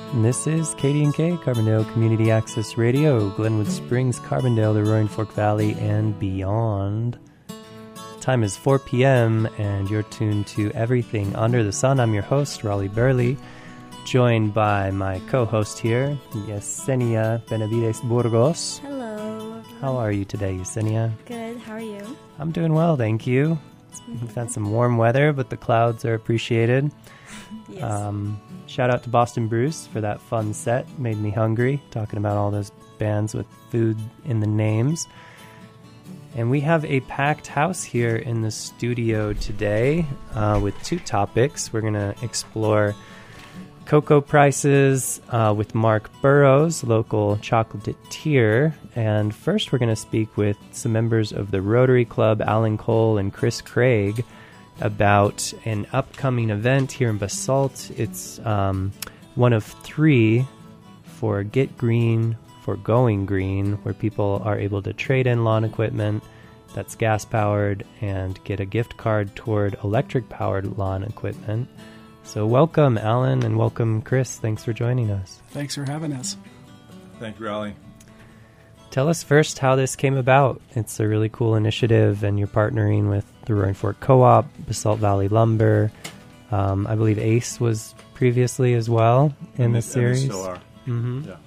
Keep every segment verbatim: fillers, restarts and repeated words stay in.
And this is K D and K, Carbondale Community Access Radio, Glenwood Springs, Carbondale, the Roaring Fork Valley, and beyond. Time is four p.m., and you're tuned to Everything Under the Sun. I'm your host, Raleigh Burley, joined by my co-host here, Yesenia Benavides Burgos. Hello. How are you today, Yesenia? Good. How are you? I'm doing well, thank you. We've had some warm weather, but the clouds are appreciated. Yes. Um, shout out to Boston Bruce for that fun set. Made me hungry, talking about all those bands with food in the names. And we have a packed house here in the studio today uh, with two topics. We're going to explore cocoa prices uh, with Mark Burrows, local chocolatier. And first, we're going to speak with some members of the Rotary Club, Alan Cole and Chris Craig, about an upcoming event here in Basalt. It's um, one of three for Get Green for Going Green, where people are able to trade in lawn equipment that's gas-powered and get a gift card toward electric-powered lawn equipment. So welcome, Alan, and welcome, Chris. Thanks for joining us. Thanks for having us. Thank you, Raleigh. Tell us first how this came about. It's a really cool initiative, and you're partnering with the Roaring Fork Co-op, Basalt Valley Lumber. Um, I believe ACE was previously as well in and the they, series. And they still are. Mm-hmm. Yeah.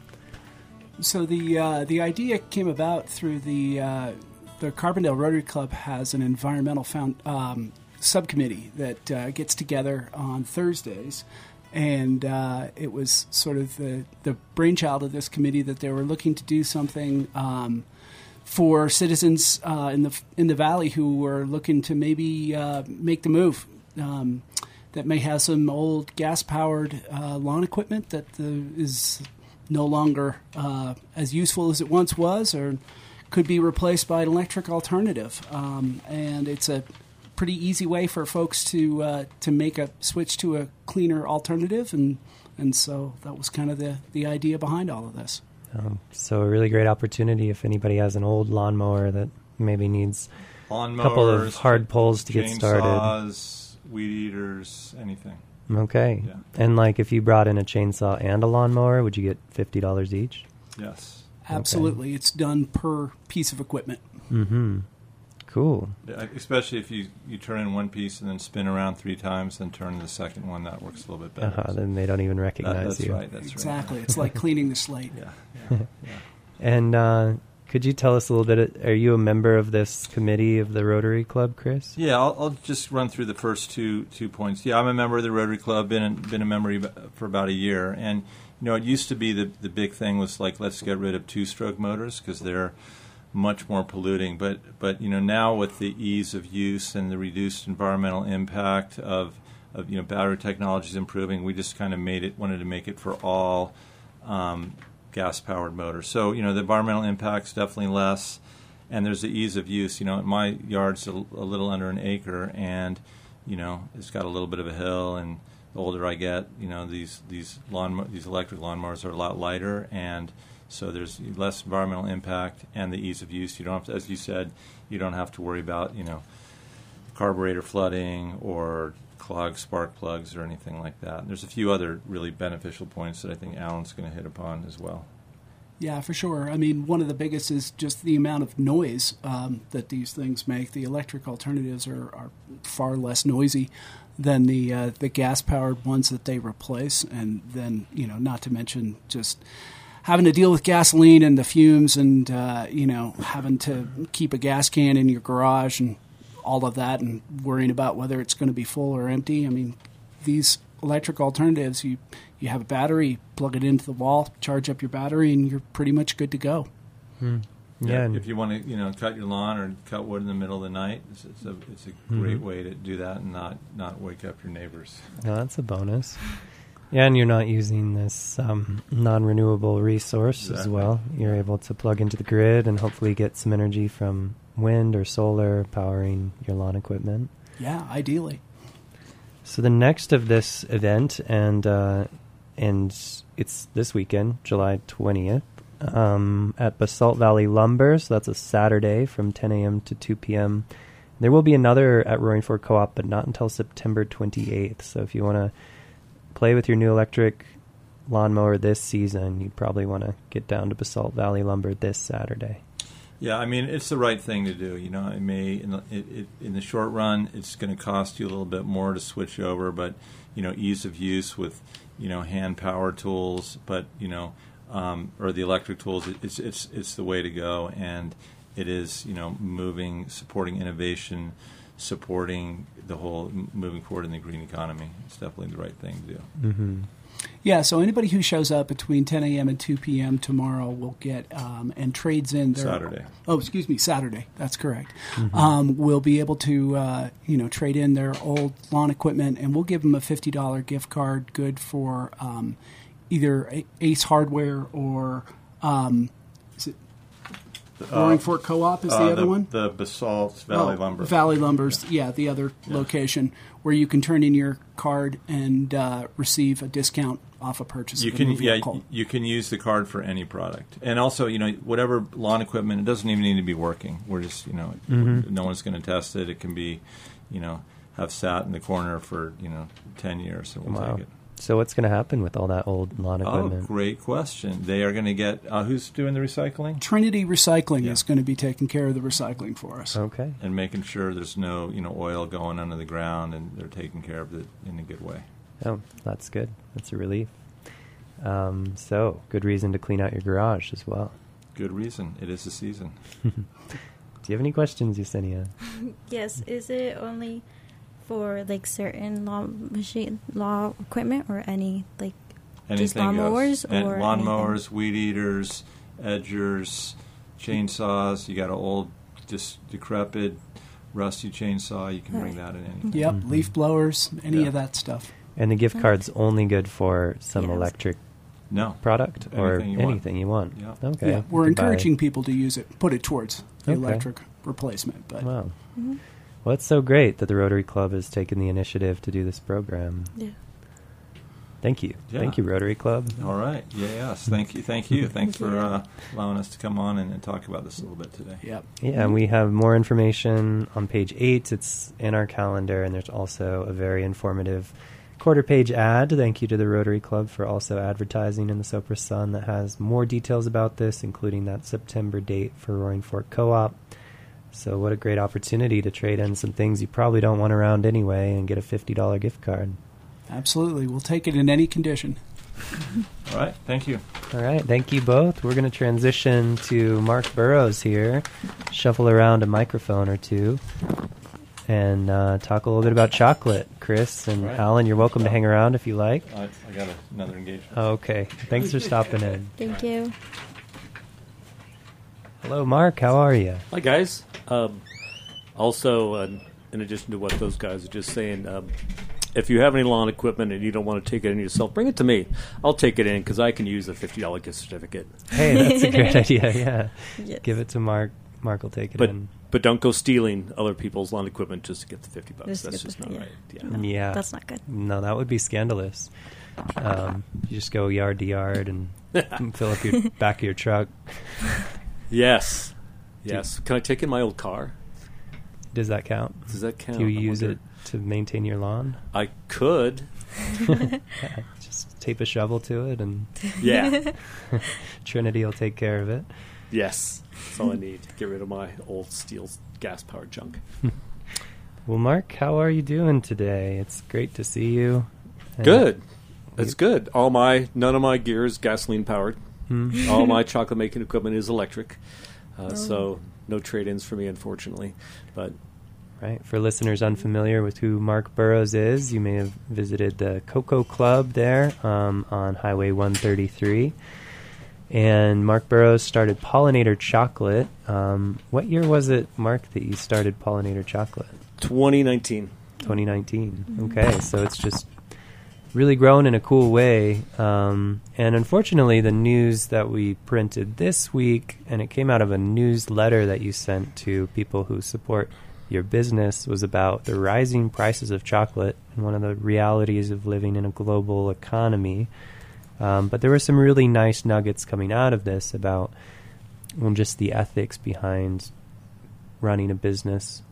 So the uh, the idea came about through the uh, the Carbondale Rotary Club has an environmental found, um, subcommittee that uh, gets together on Thursdays. And uh, it was sort of the, the brainchild of this committee that they were looking to do something um, for citizens uh, in the in the valley who were looking to maybe uh, make the move. Um, that may have some old gas-powered uh, lawn equipment that the, is no longer uh, as useful as it once was, or could be replaced by an electric alternative. Um, and it's a pretty easy way for folks to uh, to make a switch to a cleaner alternative, and and so that was kind of the, the idea behind all of this. Um, so a really great opportunity if anybody has an old lawnmower that maybe needs Lawn a couple mowers, of hard pulls to get started. Chainsaws, weed eaters, anything. Okay. Yeah. And like if you brought in a chainsaw and a lawnmower, would you get fifty dollars each? Yes. Absolutely. Okay. It's done per piece of equipment. Mm-hmm. Cool. Yeah, especially if you, you turn in one piece and then spin around three times, then turn in the second one. That works a little bit better. Uh-huh, then they don't even recognize that, that's you. Right, that's exactly. right. It's like cleaning the slate. Yeah. yeah, yeah. And uh, could you tell us a little bit, are you a member of this committee of the Rotary Club, Chris? Yeah, I'll, I'll just run through the first two two points. Yeah, I'm a member of the Rotary Club, been a, been a member for about a year. And, you know, it used to be the, the big thing was like, let's get rid of two-stroke motors because they're much more polluting, but but you know now with the ease of use and the reduced environmental impact of of you know battery technologies improving, we just kind of made it wanted to make it for all um, gas-powered motors. So you know the environmental impact's definitely less, and there's the ease of use. You know my yard's a, a little under an acre, and you know it's got a little bit of a hill, and the older I get, you know these these lawn these electric lawnmowers are a lot lighter, and so there's less environmental impact and the ease of use. You don't have to, as you said, you don't have to worry about, you know, carburetor flooding or clogged spark plugs or anything like that. And there's a few other really beneficial points that I think Alan's going to hit upon as well. Yeah, for sure. I mean, one of the biggest is just the amount of noise um, that these things make. The electric alternatives are, are far less noisy than the uh, the gas-powered ones that they replace. And then, you know, not to mention just having to deal with gasoline and the fumes and, uh, you know, having to keep a gas can in your garage and all of that and worrying about whether it's going to be full or empty. I mean, these electric alternatives, you, you have a battery, plug it into the wall, charge up your battery, and you're pretty much good to go. Hmm. Yeah, Yeah. if you want to, you know, cut your lawn or cut wood in the middle of the night, it's, it's a it's a mm-hmm. great way to do that and not, not wake up your neighbors. No, that's a bonus. Yeah, and you're not using this um, non-renewable resource exactly. as well. You're able to plug into the grid and hopefully get some energy from wind or solar powering your lawn equipment. Yeah, ideally. So the next of this event, and uh, and it's this weekend, July twentieth, um, at Basalt Valley Lumber. So that's a Saturday from ten a.m. to two p.m. There will be another at Roaring Fork Co-op, but not until September twenty-eighth. So if you want to play with your new electric lawnmower this season, you'd probably want to get down to Basalt Valley Lumber this Saturday. Yeah, I mean, it's the right thing to do. You know, it may in the, it, it, in the short run, it's going to cost you a little bit more to switch over, but you know, ease of use with you know hand power tools, but you know, um, or the electric tools, it, it's it's it's the way to go, and it is you know moving, supporting innovation, supporting the whole moving forward in the green economy. It's definitely the right thing to do. Mm-hmm. Yeah, so anybody who shows up between ten a.m. and two p.m. tomorrow will get um, and trades in their Saturday. Oh, excuse me, Saturday. That's correct. Mm-hmm. Um, will be able to uh, you know trade in their old lawn equipment, and we'll give them a fifty dollars gift card, good for um, either Ace Hardware or um, is it Roaring Fork Co-op? Is the Uh, other the, one? The Basalt Valley Oh, Lumber. Valley Lumber's, yeah, the other Yeah. location where you can turn in your card and uh, receive a discount off a purchase You of a can new yeah vehicle. you can use the card for any product, and also you know whatever lawn equipment, it doesn't even need to be working. We're just you know Mm-hmm. no one's going to test it. It can be you know have sat in the corner for you know ten years, so we'll Wow. take it. So what's going to happen with all that old lawn Oh, equipment? great question. They are going to get uh, who's doing the recycling Trinity Recycling Yeah. is going to be taking care of the recycling for us. Okay. and making sure there's no you know oil going under the ground, and they're taking care of it in a good way. Oh, that's good. That's a relief. Um, so, good reason to clean out your garage as well. Good reason. It is the season. Do you have any questions, Yesenia? Yes, is it only for like certain law machine law equipment or any like just Anything lawnmowers goes. And or lawnmowers, anything? weed eaters, edgers, chainsaws. You got an old, just decrepit, rusty chainsaw. You can bring that in anything. Yep, Mhm. leaf blowers, any Yeah. of that stuff. And the gift card's only good for some Yes. electric No. product or Anything you want. anything you want. Yeah. Okay. Yeah, we're You can buy- encouraging people to use it, put it towards the Okay. electric replacement. But Wow. Mhm. Well, it's so great that the Rotary Club has taken the initiative to do this program. Yeah. Thank you. Yeah. Thank you, Rotary Club. All right. Yeah, yes. Thank you. Thank you. Thanks Thank for you. uh, allowing us to come on and, and talk about this a little bit today. yep. Yeah, and we have more information on page eight. It's in our calendar, and there's also a very informative quarter page ad. Thank you to the Rotary Club for also advertising in the Sopra Sun that has more details about this, including that September date for Roaring Fork Co-op. So what a great opportunity to trade in some things you probably don't want around anyway and get a fifty dollars gift card. Absolutely. We'll take it in any condition. All right. Thank you. All right, thank you both. We're going to transition to Mark Burrows here, shuffle around a microphone or two, and uh, talk a little bit about chocolate. Chris and Right. Alan, you're welcome to hang around if you like. I, I got a, another engagement. Okay, thanks for stopping in. Thank you. Hello, Mark. How are you? Hi, guys. Um, also, uh, in addition to what those guys are just saying, um, if you have any lawn equipment and you don't want to take it in yourself, bring it to me. I'll take it in because I can use a fifty dollars gift certificate. Hey, that's a great idea. Yeah, Yes. give it to Mark. Mark will take it But in. but don't go stealing other people's lawn equipment just to get the fifty bucks. Just to That's get just the- not yeah. right. Yeah. No, Yeah. That's not good. No, that would be scandalous. Um, you just go yard to yard and fill up your back of your truck. Yes. Yes. Can I take in my old car? Does that count? Does that count? Do you I use wonder. it to maintain your lawn? I could. Yeah, just tape a shovel to it, and Yeah. Trinity will take care of it. Yes. That's all I need. Get rid of my old steel gas-powered junk. Well, Mark, how are you doing today? It's great to see you. And- Good. It's good. All my none of my gear is gasoline powered. Hmm. All my chocolate making equipment is electric. Uh, Oh. So no trade-ins for me, unfortunately. But Right. For listeners unfamiliar with who Mark Burrows is, you may have visited the Cocoa Club there um, on Highway one thirty-three. And Mark Burrows started Pollinator Chocolate. Um, what year was it, Mark, that you started Pollinator Chocolate? twenty nineteen. twenty nineteen. Okay, so it's just really grown in a cool way. Um, and unfortunately, the news that we printed this week, and it came out of a newsletter that you sent to people who support your business, was about the rising prices of chocolate and one of the realities of living in a global economy. Um, but there were some really nice nuggets coming out of this about well, just the ethics behind running a business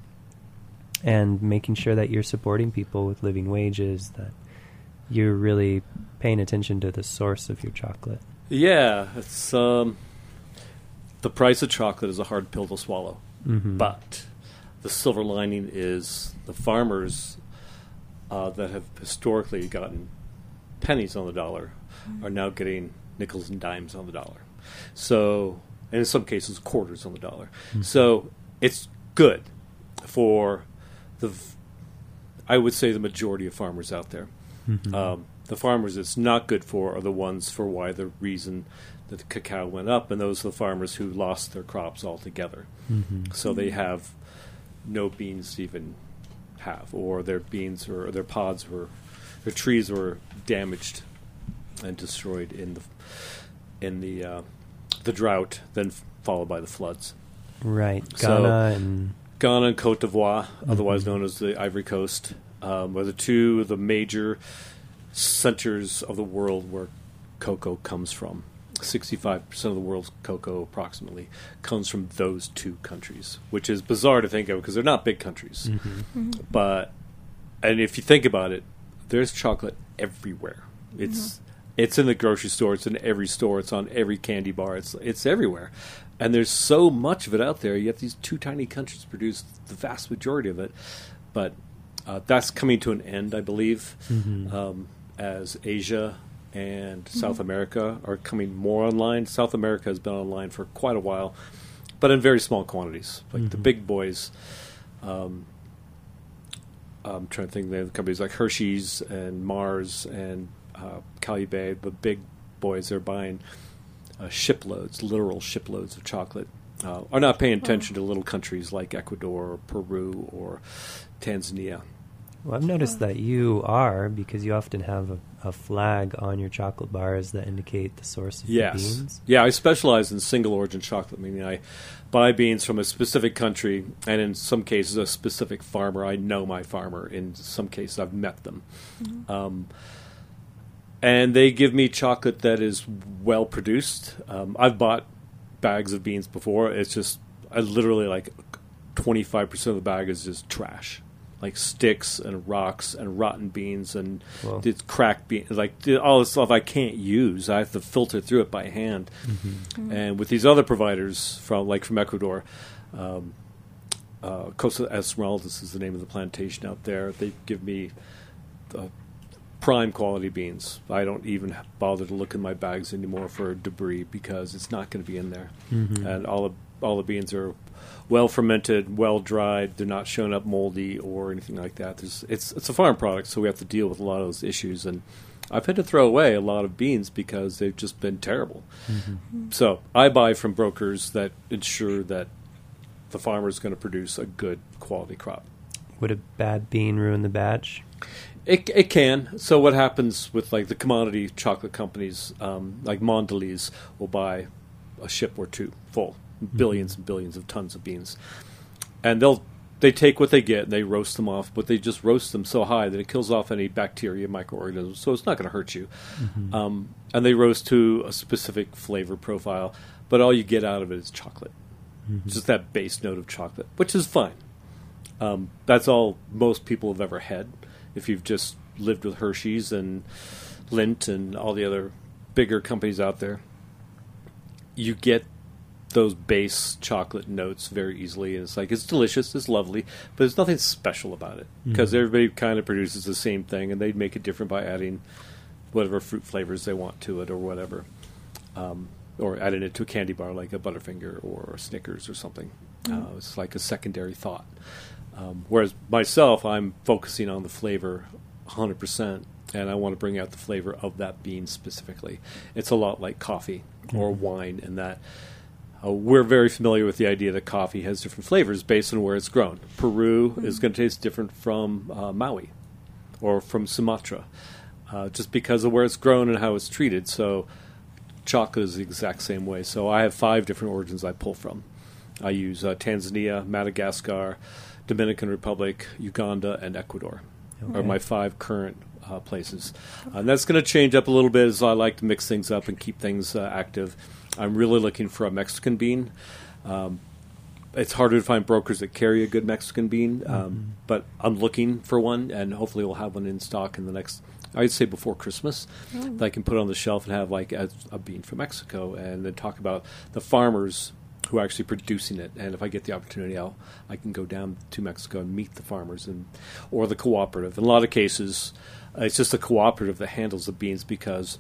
and making sure that you're supporting people with living wages, that you're really paying attention to the source of your chocolate. Yeah, it's um, the price of chocolate is a hard pill to swallow. Mm-hmm. But the silver lining is the farmers uh, that have historically gotten pennies on the dollar mm-hmm. are now getting nickels and dimes on the dollar. So, and in some cases, quarters on the dollar. Mm-hmm. So it's good for the, I would say, the majority of farmers out there. Mm-hmm. Um, the farmers it's not good for are the ones for why the reason that the cacao went up, and those are the farmers who lost their crops altogether. Mm-hmm. So they have no beans to even have, or their beans or their pods were, their trees were damaged and destroyed in the in the uh, the drought, then f- followed by the floods. Right, Ghana So, and Ghana and Cote d'Ivoire, Mm-hmm. otherwise known as the Ivory Coast, um, are the two of the major centers of the world where cocoa comes from. sixty-five percent of the world's cocoa approximately comes from those two countries, which is bizarre to think of because they're not big countries. Mm-hmm. But, and if you think about it, there's chocolate everywhere. It's it's in the grocery store, it's in every store, it's on every candy bar, it's it's everywhere. And there's so much of it out there, yet these two tiny countries produce the vast majority of it. But uh, that's coming to an end, I believe, Mm-hmm. um, as Asia and South America are coming more online. South America has been online for quite a while, but in very small quantities. Like the Mhm. big boys, um, I'm trying to think of the other companies like Hershey's and Mars and uh, Calibé, the big boys, they're buying uh, shiploads, literal shiploads of chocolate, uh, are not paying attention to little countries like Ecuador or Peru or Tanzania. Well, I've noticed that you are, because you often have a, a flag on your chocolate bars that indicate the source of Yes. the beans. Yeah, I specialize in single origin chocolate, meaning I buy beans from a specific country, and in some cases a specific farmer. I know my farmer. In some cases I've met them. Mm-hmm. Um, and they give me chocolate that is well produced. Um, I've bought bags of beans before. It's just, I literally like twenty-five percent of the bag is just trash. Like sticks and rocks and rotten beans and Whoa. it's cracked beans, like all this stuff I can't use. I have to filter through it by hand. Mm-hmm. And with these other providers from, like from Ecuador, um, uh, Costa Esmeraldas is the name of the plantation out there. They give me uh, prime quality beans. I don't even bother to look in my bags anymore for debris because it's not going to be in there. Mhm. And all the all the beans are well fermented, well dried. They're not showing up moldy or anything like that. There's, it's it's a farm product, so we have to deal with a lot of those issues. And I've had to throw away a lot of beans because they've just been terrible. Mm-hmm. So I buy from brokers that ensure that the farmer is going to produce a good quality crop. Would a bad bean ruin the batch? It it can. So what happens with like the commodity chocolate companies, um, like Mondelez, will buy a ship or two full, billions and billions of tons of beans, and they'll they take what they get and they roast them off, but they just roast them so high that it kills off any bacteria, microorganisms, so it's not going to hurt you. Mm-hmm. Um, and they roast to a specific flavor profile, but all you get out of it is chocolate, Mhm. just that base note of chocolate, which is fine. Um, that's all most people have ever had. If you've just lived with Hershey's and Lindt and all the other bigger companies out there, you get those base chocolate notes very easily. And it's like, it's delicious, it's lovely, but there's nothing special about it because Mhm. everybody kind of produces the same thing, and they make it different by adding whatever fruit flavors they want to it or whatever. Um, or adding it to a candy bar like a Butterfinger or a Snickers or something. Uh, it's like a secondary thought. Um, whereas myself, I'm focusing on the flavor one hundred percent, and I want to bring out the flavor of that bean specifically. It's a lot like coffee or wine in that uh, we're very familiar with the idea that coffee has different flavors based on where it's grown. Peru is going to taste different from uh, Maui or from Sumatra, uh, just because of where it's grown and how it's treated. So chocolate is the exact same way. So I have five different origins I pull from. I use uh, Tanzania, Madagascar, Dominican Republic, Uganda, and Ecuador Okay. are my five current uh, places. Uh, and that's going to change up a little bit as I like to mix things up and keep things uh, active. I'm really looking for a Mexican bean. Um, it's harder to find brokers that carry a good Mexican bean, um, Mhm. but I'm looking for one, and hopefully we'll have one in stock in the next I'd say before Christmas, Oh. that I can put on the shelf and have like a, a bean from Mexico, and then talk about the farmers who are actually producing it. And if I get the opportunity, I'll I can go down to Mexico and meet the farmers and or the cooperative. In a lot of cases, uh, it's just the cooperative that handles the beans because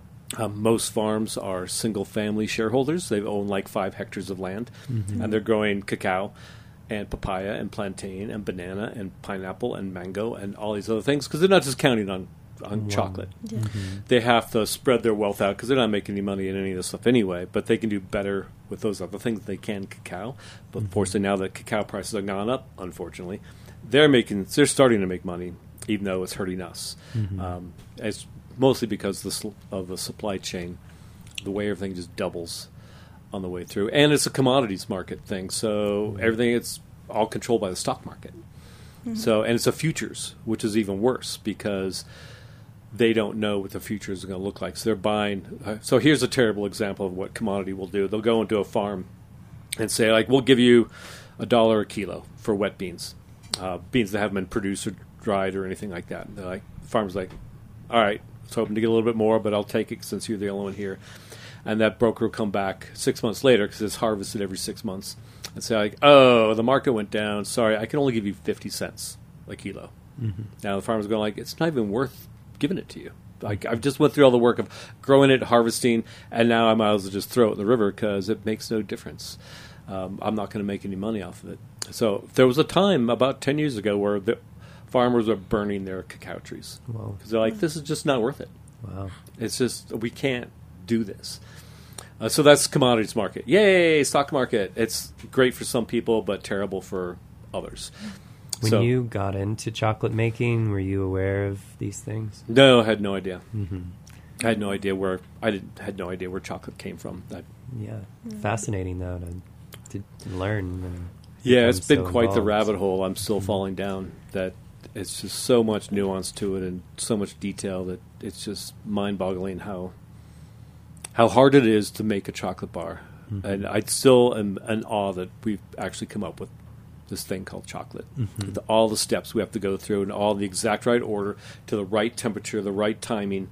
um, most farms are single-family shareholders. They own like five hectares of land, Mm-hmm. and they're growing cacao and papaya and plantain and banana and pineapple and mango and all these other things because they're not just counting on, on Wow. chocolate. Yeah. They have to spread their wealth out because they're not making any money in any of this stuff anyway, but they can do better with those other things than they can cacao. But unfortunately, now that cacao prices have gone up, unfortunately, they're making they're starting to make money, even though it's hurting us. Mm-hmm. Um, it's mostly because of the, sl- of the supply chain, the way everything just doubles on the way through, and it's a commodities market thing. So everything it's all controlled by the stock market. So and it's a futures, which is even worse because they don't know what the future is going to look like. So they're buying. Uh, so here's a terrible example of what commodity will do. They'll go into a farm and say, like, we'll give you a dollar a kilo for wet beans, uh, beans that haven't been produced or dried or anything like that. And they're like, the farmer's like, all right, I was hoping to get a little bit more, but I'll take it since you're the only one here. And that broker will come back six months later because it's harvested every six months and say, like, oh, the market went down. Sorry, I can only give you fifty cents a kilo. Mm-hmm. Now the farmer's going like, it's not even worth giving it to you. Like I've just went through all the work of growing it, harvesting, and now I might as well just throw it in the river because it makes no difference. Um, I'm not going to make any money off of it. So there was a time about ten years ago where the farmers were burning their cacao trees Whoa. because they're like, this is just not worth it. Wow. It's just we can't do this. Uh, so that's commodities market. Yay, stock market. It's great for some people, but terrible for others. When So- you got into chocolate making, were you aware of these things? No, I had no idea. Mm-hmm. I had no idea where I did, had no idea where chocolate came from. I, Yeah. Fascinating, though, to, to learn. And yeah, it's become been so quite the involved. rabbit hole I'm still falling down. That it's just so much nuance to it and so much detail that it's just mind-boggling how how hard it is to make a chocolate bar. Mhm. And I still am in awe that we've actually come up with this thing called chocolate. Mhm. With all the steps we have to go through and all the exact right order to the right temperature, the right timing.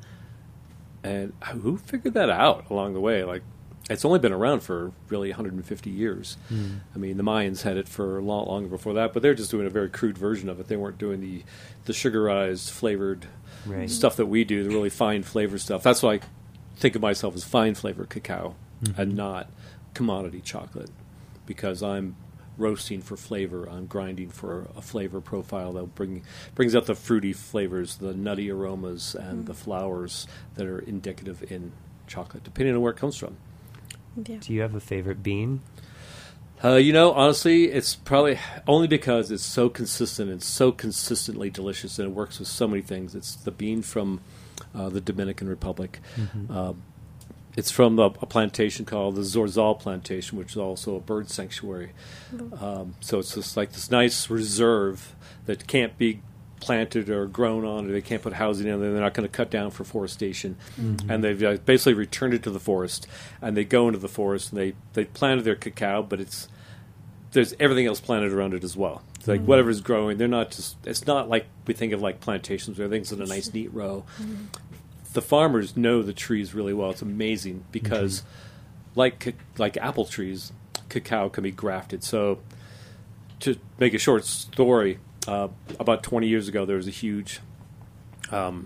And who figured that out along the way? Like, it's only been around for really one hundred fifty years. Mm. I mean, the Mayans had it for a lot longer before that, but they're just doing a very crude version of it. They weren't doing the, the sugarized, flavored Right. stuff that we do, the really fine flavor stuff. That's why I think of myself as fine flavor cacao Mhm. and not commodity chocolate, because I'm roasting for flavor. I'm grinding for a flavor profile that bring brings out the fruity flavors, the nutty aromas, and Mm. the flowers that are indicative in chocolate, depending on where it comes from. Yeah. Do you have a favorite bean? Uh, you know, honestly, it's probably only because it's so consistent and so consistently delicious, and it works with so many things. It's the bean from uh, the Dominican Republic. Mhm. Um, it's from a, a plantation called the Zorzal Plantation, which is also a bird sanctuary. Um, so it's just like this nice reserve that can't be planted or grown on, or they can't put housing in there. They're not going to cut down for forestation. Mhm. And they've uh, basically returned it to the forest, and they go into the forest and they, they planted their cacao, but it's there's everything else planted around it as well. It's like Mhm. whatever's growing, they're not just. It's not like we think of like plantations where everything's in a nice neat row. The farmers know the trees really well. It's amazing because, like ca- like apple trees, cacao can be grafted. So, to make a short story, uh, about twenty years ago, there was a huge um,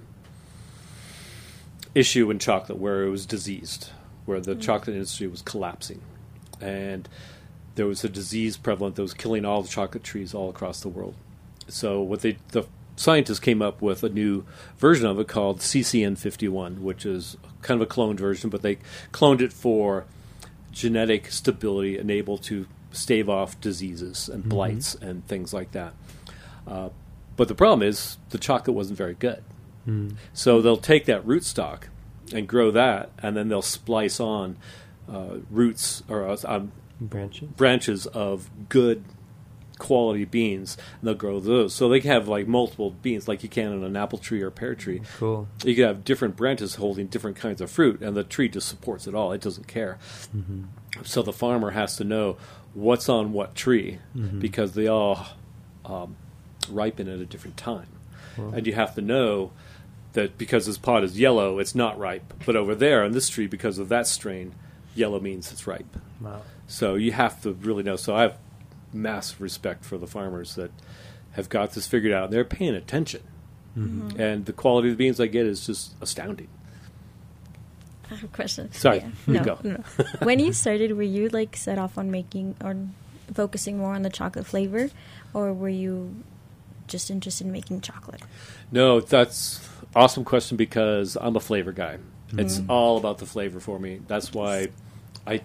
issue in chocolate where it was diseased, where the chocolate industry was collapsing, and there was a disease prevalent that was killing all the chocolate trees all across the world. So, what they the scientists came up with a new version of it called C C N fifty-one, which is kind of a cloned version, but they cloned it for genetic stability and able to stave off diseases and Mhm. blights and things like that. Uh, but the problem is the chocolate wasn't very good. Mm. So they'll take that rootstock and grow that, and then they'll splice on uh, roots or uh, um, Branches? branches of good quality beans, and they'll grow those. So they can have like multiple beans, like you can on an apple tree or a pear tree. Cool. You can have different branches holding different kinds of fruit, and the tree just supports it all. It doesn't care. Mm-hmm. So the farmer has to know what's on what tree Mhm. because they all um, ripen at a different time. Cool. And you have to know that because this pod is yellow, it's not ripe. But over there on this tree, because of that strain, yellow means it's ripe. Wow. So you have to really know. So I have massive respect for the farmers that have got this figured out, and they're paying attention. Mm-hmm. And the quality of the beans I get is just astounding. I have a question. Sorry, Yeah. you No, go. no. When you started, were you like set off on making or focusing more on the chocolate flavor, or were you just interested in making chocolate? No, that's awesome question because I'm a flavor guy. It's all about the flavor for me. That's why I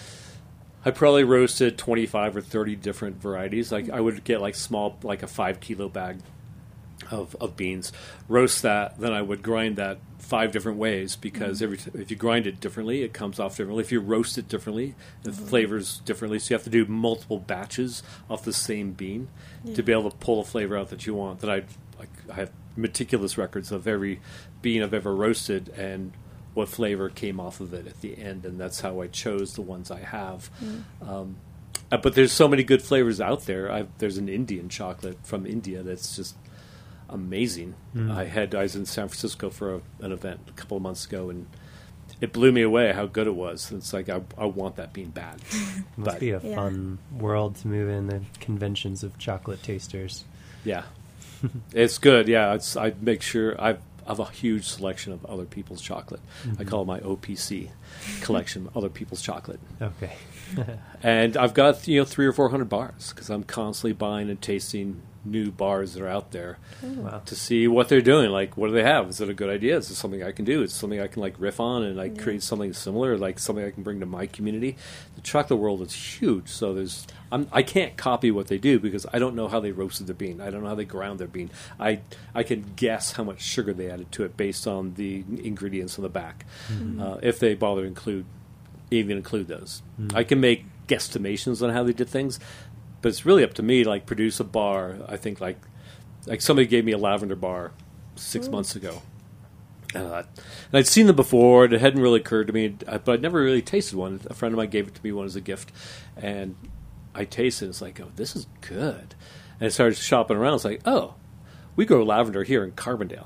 I probably roasted twenty-five or thirty different varieties. Like I would get like small, like a five kilo bag of, of beans, roast that, then I would grind that five different ways because every t- if you grind it differently, it comes off differently. If you roast it differently, it flavors differently. So you have to do multiple batches off the same bean to be able to pull the flavor out that you want. That I like, I have meticulous records of every bean I've ever roasted and what flavor came off of it at the end, and that's how I chose the ones I have. Um, uh, but there's so many good flavors out there. I've, there's an Indian chocolate from India that's just amazing. Mm. I had I was in San Francisco for a, an event a couple of months ago, and it blew me away how good it was. It's like I, I want that bean bad. Must But- be a Yeah. fun world to move in, the conventions of chocolate tasters. Yeah, it's good. Yeah, it's, I make sure I've, I have a huge selection of other people's chocolate. I call it my O P C collection, other people's chocolate. Okay. And I've got, you know, three or four hundred bars because I'm constantly buying and tasting new bars that are out there Wow. to see what they're doing. Like, what do they have? Is it a good idea? Is it something I can do? Is it something I can like riff on and like create something similar, like something I can bring to my community? The chocolate world is huge, so there's I'm, I can't copy what they do because I don't know how they roasted their bean. I don't know how they ground their bean. I I can guess how much sugar they added to it based on the ingredients on the back, uh, if they bother to include even include those. I can make guesstimations on how they did things, but it's really up to me to like produce a bar. I think like like somebody gave me a lavender bar six months ago. Uh, and I'd seen them before, and it hadn't really occurred to me, uh, but I'd never really tasted one. A friend of mine gave it to me one as a gift, and I tasted it. It's like, oh, this is good. And I started shopping around. It's like, oh, we grow lavender here in Carbondale.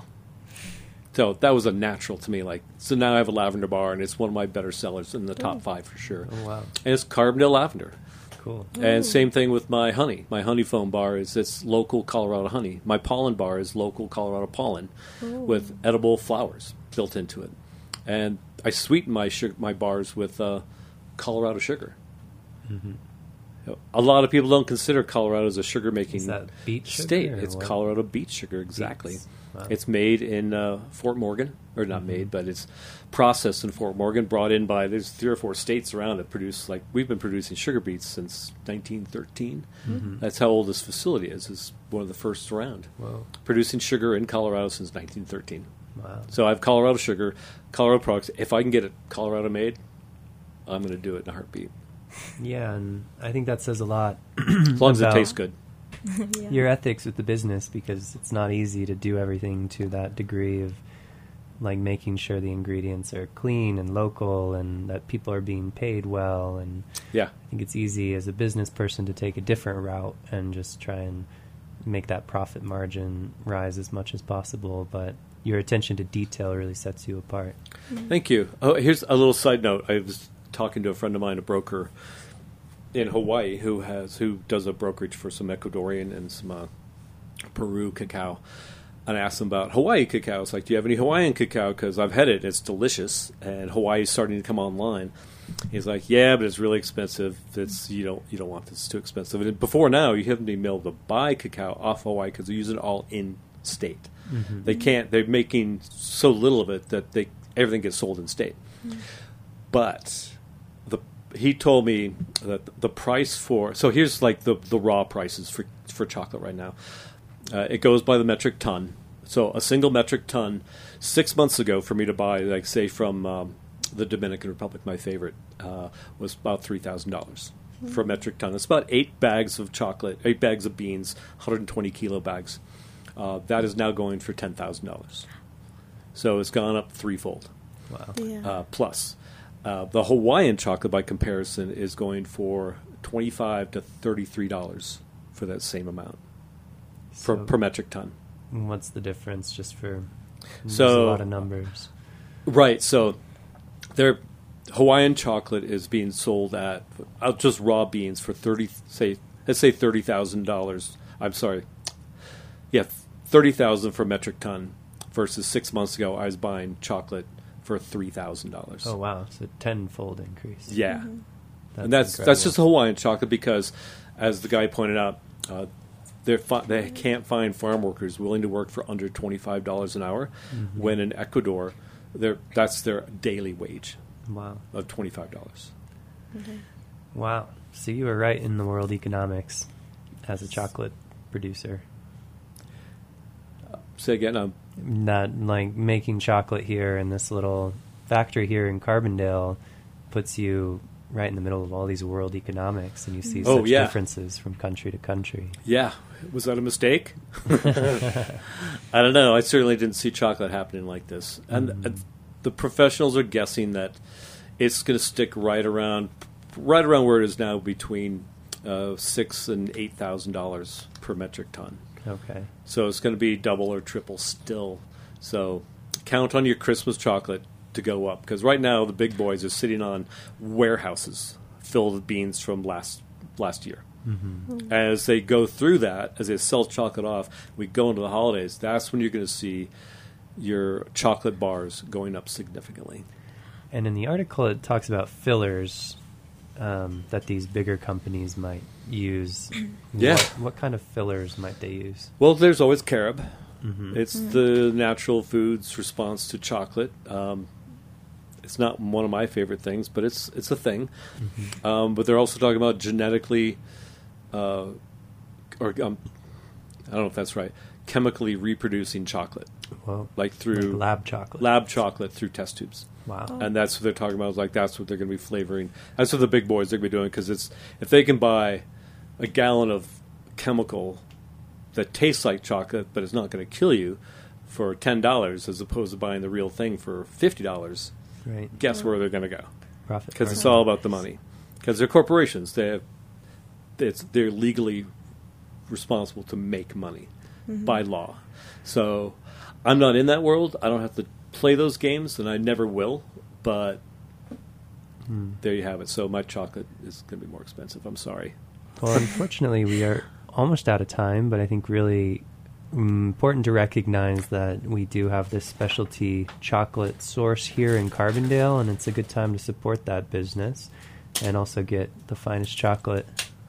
So that was a natural to me. Like, so now I have a lavender bar, and it's one of my better sellers in the top five for sure. Oh, wow. And it's Carbondale lavender. Cool. And same thing with my honey. My honey foam bar is it's local Colorado honey. My pollen bar is local Colorado pollen with edible flowers built into it. And I sweeten my sugar, my bars with uh, Colorado sugar. Mm-hmm. A lot of people don't consider Colorado as a sugar making Is that beet sugar? state. or It's what? Colorado beet sugar, exactly. Beets. Wow. It's made in uh, Fort Morgan, or not made, but it's processed in Fort Morgan, brought in by, there's three or four states around that produce, like, we've been producing sugar beets since nineteen thirteen. Mm-hmm. That's how old this facility is. It's one of the first around. Whoa. Producing sugar in Colorado since nineteen thirteen. Wow. So I have Colorado sugar, Colorado products. If I can get it Colorado made, I'm going to do it in a heartbeat. Yeah, and I think that says a lot. As long as it About- tastes good. Yeah. Your ethics with the business, because it's not easy to do everything to that degree of like making sure the ingredients are clean and local and that people are being paid well. And Yeah. I think it's easy as a business person to take a different route and just try and make that profit margin rise as much as possible. But your attention to detail really sets you apart. Thank you. Oh, here's a little side note. I was talking to a friend of mine, a broker in Hawaii, who has who does a brokerage for some Ecuadorian and some uh, Peru cacao. And I asked him about Hawaii cacao. It's like, do you have any Hawaiian cacao? Because I've had it. It's delicious, and Hawaii's starting to come online. He's like, yeah, but it's really expensive. It's you don't you don't want this. It's too expensive. And before now, you haven't been able to buy cacao off Hawaii because they use it all in state. Mm-hmm. They can't. They're making so little of it that they everything gets sold in state. But the he told me that the price for so here's like the the raw prices for for chocolate right now. Uh, it goes by the metric ton. So a single metric ton six months ago for me to buy, like say from um, the Dominican Republic, my favorite, uh, was about three thousand dollars for a metric ton. It's about eight bags of chocolate, eight bags of beans, one hundred twenty kilo bags. Uh, that is now going for ten thousand dollars. So it's gone up threefold. Wow. Yeah. Uh, plus, uh, the Hawaiian chocolate, by comparison, is going for twenty-five to thirty-three dollars for that same amount per, So per metric ton. what's the difference just for There's So- a lot of numbers. Right. So their Hawaiian chocolate is being sold at uh, just raw beans for thirty. Say let's say thirty thousand dollars. I'm sorry. Yeah, thirty thousand for a metric ton. Versus six months ago, I was buying chocolate for three thousand dollars. Oh wow, it's a tenfold increase. Yeah, That's and that's incredible. that's just Hawaiian chocolate because, as the guy pointed out, uh, they're fi- they can't find farm workers willing to work for under twenty five dollars an hour. Mm-hmm. When in Ecuador, they're, that's their daily wage Wow. of twenty five dollars. Wow. So you were right in the world economics as a chocolate producer. Say again. Um, That like making chocolate here in this little factory here in Carbondale puts you right in the middle of all these world economics, and you see Oh, such yeah. differences from country to country. yeah, was that a mistake? I don't know. I certainly didn't see chocolate happening like this, and Mm. uh, the professionals are guessing that it's going to stick right around, right around where it is now, between uh, six and eight thousand dollars per metric ton. Okay. So it's going to be double or triple still. So count on your Christmas chocolate to go up, because right now the big boys are sitting on warehouses filled with beans from last last year. Mm-hmm. As they go through that, as they sell chocolate off, we go into the holidays. That's when you're going to see your chocolate bars going up significantly. And in the article, it talks about fillers um, that these bigger companies might use. Yeah. What, what kind of fillers might they use? Well, there's always carob. Mm-hmm. It's the natural food's response to chocolate. Um, it's not one of my favorite things, but it's it's a thing. Mm-hmm. Um, but they're also talking about genetically, uh, or um, I don't know if that's right, chemically reproducing chocolate, Well, like through like lab chocolate. lab chocolate through test tubes. Wow. Oh. And that's what they're talking about. Like that's what they're going to be flavoring. That's what the big boys are going to be doing, because it's if they can buy a gallon of chemical that tastes like chocolate, but it's not going to kill you, for ten dollars, as opposed to buying the real thing for fifty dollars. Right. Guess where they're going to go? Profit Because it's margin. all about the money. Because they're corporations. They have, it's they're legally responsible to make money by law. So I'm not in that world. I don't have to play those games, and I never will. But Hmm. there you have it. So my chocolate is going to be more expensive. I'm sorry. Well, unfortunately, we are almost out of time, but I think really mm, important to recognize that we do have this specialty chocolate source here in Carbondale, and it's a good time to support that business and also get the finest chocolate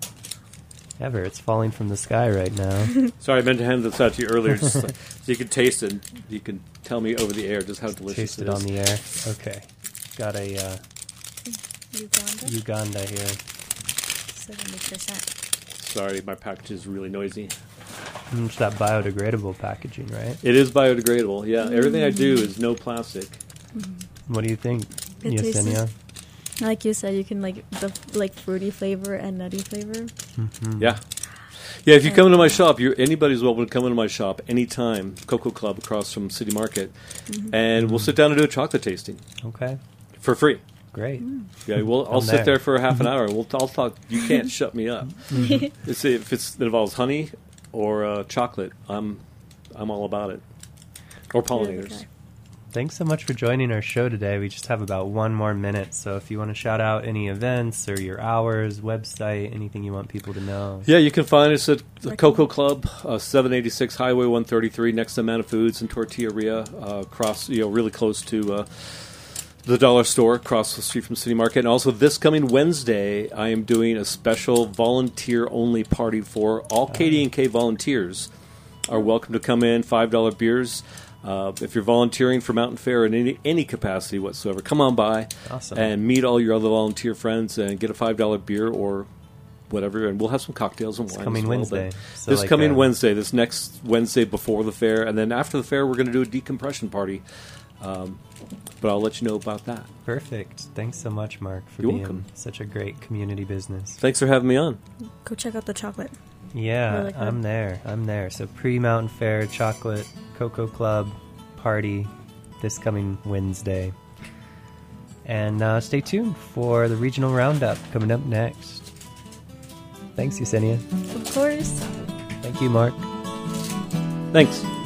ever. It's falling from the sky right now. Sorry, I meant to hand this out to you earlier, just so so you can taste it. You can tell me over the air just how delicious Taste it it is. on the air. Okay. Got a uh, Uganda, Uganda here. seventy percent. Sorry, my package is really noisy. Mm, It's that biodegradable packaging, right? It is biodegradable. Yeah, everything I do is no plastic. What do you think, It tastes- Yesenia? Like you said, you can like the like fruity flavor and nutty flavor. Mhm. Yeah. Yeah, if you come into my shop, you're anybody's welcome to come into my shop anytime. Cocoa Club across from City Market, and we'll sit down and do a chocolate tasting Okay. for free. Great. Yeah, we'll, I'll I'm sit there. there for a half an hour. We'll I'll talk. You can't shut me up. It's, if it's, it involves honey or uh, chocolate, I'm I'm all about it. Or pollinators. Thanks so much for joining our show today. We just have about one more minute, so if you want to shout out any events or your hours, website, anything you want people to know. Yeah, you can find us at the Like- Cocoa Club, uh, seven eighty-six Highway one thirty-three, next to Amana Foods and Tortilleria, uh, across, you know, really close to uh, the dollar store across the street from City Market. And also this coming Wednesday, I am doing a special volunteer-only party for all K D and K volunteers. Are welcome to come in, five dollar beers. Uh, if you're volunteering for Mountain Fair in any, any capacity whatsoever, come on by Awesome. and meet all your other volunteer friends and get a five dollar beer or whatever, and we'll have some cocktails and It's wine. coming as well, Wednesday. but So this like coming a- Wednesday, this next Wednesday before the fair, and then after the fair, we're going to do a decompression party. Um, but I'll let you know about that. Perfect. Thanks so much, Mark, for You're being welcome. such a great community business. Thanks for having me on. Go check out the chocolate. Yeah, Really good. I'm there. I'm there. So pre-Mountain Fair Chocolate Cocoa Club party this coming Wednesday. And uh, stay tuned for the regional roundup coming up next. Thanks, Yesenia. Of course. Thank you, Mark. Thanks.